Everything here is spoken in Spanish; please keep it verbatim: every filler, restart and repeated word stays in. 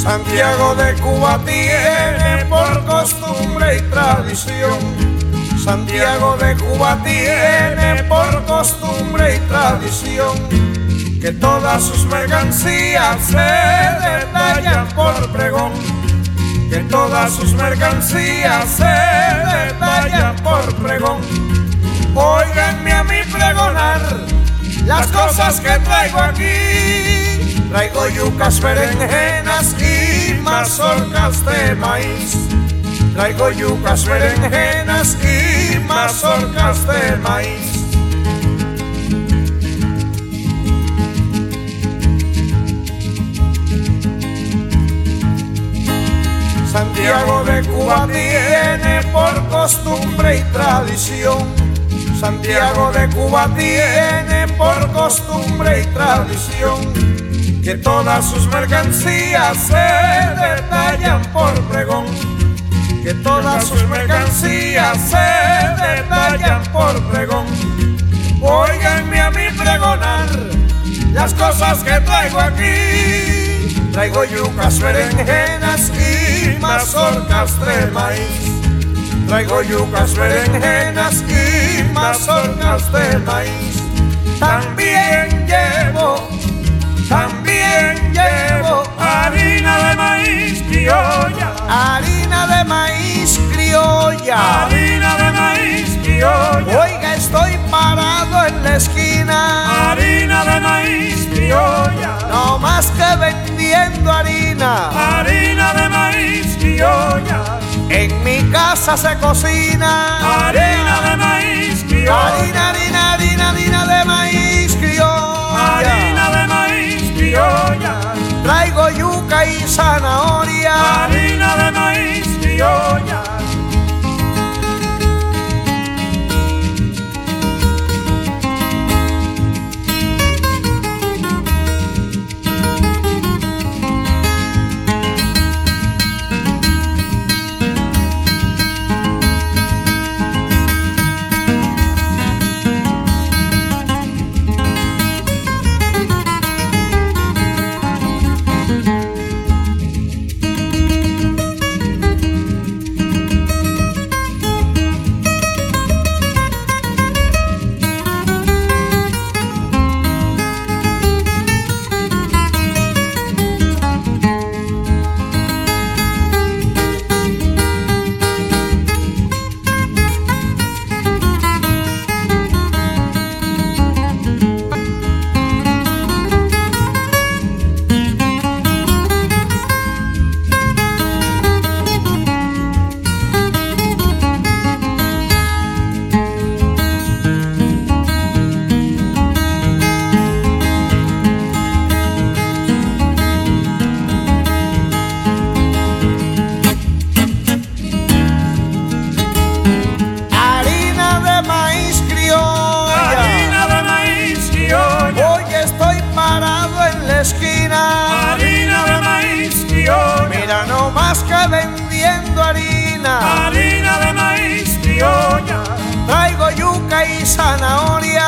Santiago de Cuba tiene por costumbre y tradición. Santiago de Cuba tiene por costumbre y tradición que todas sus mercancías se detallan por pregón. Que todas sus mercancías se detallan por pregón. Óiganme a mí pregonar las cosas que traigo aquí. Traigo yucas, berenjenas y mazorcas de maíz. Traigo yucas, berenjenas y mazorcas de maíz. Santiago de Cuba tiene por costumbre y tradición. Santiago de Cuba tiene por costumbre y tradición que todas sus mercancías se detallan por pregón. Que todas sus mercancías se detallan por pregón. Óiganme a mí pregonar las cosas que traigo aquí. Traigo yucas, berenjenas y mazorcas de maíz. Traigo yucas, berenjenas y mazorcas de maíz. También llevo, también llevo harina de maíz criolla. Harina de maíz criolla. Harina de maíz criolla. Oiga, estoy parado en la esquina. Harina de maíz criolla. No más que vendiendo harina. Harina de maíz criolla. En mi casa se cocina harina de maíz criolla. Harina, harina, harina, harina de maíz criolla. Harina de maíz criolla. Traigo yuca y zanahoria. Harina de maíz criolla. Harina de maíz criolla. Mira, no más que vendiendo harina. Harina de maíz criolla. Traigo yuca y zanahoria.